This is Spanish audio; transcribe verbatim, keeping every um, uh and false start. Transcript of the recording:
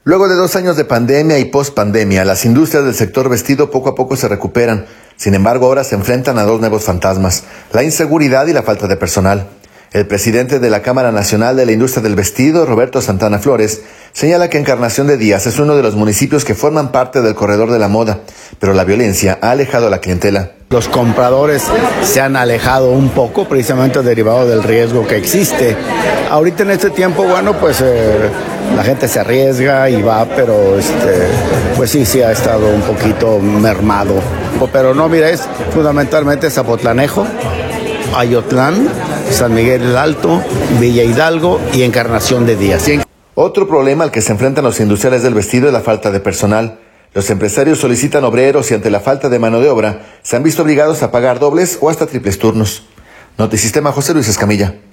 Luego de dos años de pandemia y post-pandemia, las industrias del sector vestido poco a poco se recuperan. Sin embargo, ahora se enfrentan a dos nuevos fantasmas: la inseguridad y la falta de personal. El presidente de la Cámara Nacional de la Industria del Vestido, Roberto Santana Flores, señala que Encarnación de Díaz es uno de los municipios que forman parte del corredor de la moda, pero la violencia ha alejado a la clientela. Los compradores se han alejado un poco, precisamente derivado del riesgo que existe. Ahorita en este tiempo, bueno, pues eh, la gente se arriesga y va, pero este, pues sí, sí ha estado un poquito mermado. Pero no, mira, es fundamentalmente Zapotlanejo, Ayotlán, San Miguel el Alto, Villa Hidalgo y Encarnación de Díaz. Otro problema al que se enfrentan los industriales del vestido es la falta de personal. Los empresarios solicitan obreros y ante la falta de mano de obra se han visto obligados a pagar dobles o hasta triples turnos. Notisistema, José Luis Escamilla.